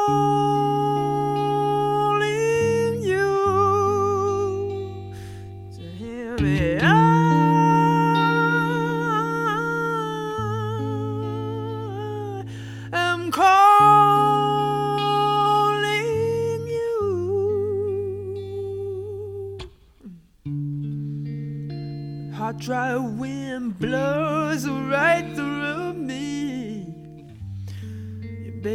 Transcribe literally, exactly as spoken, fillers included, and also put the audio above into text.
you to hear me. I am calling you. Hot dry wind blows right through me.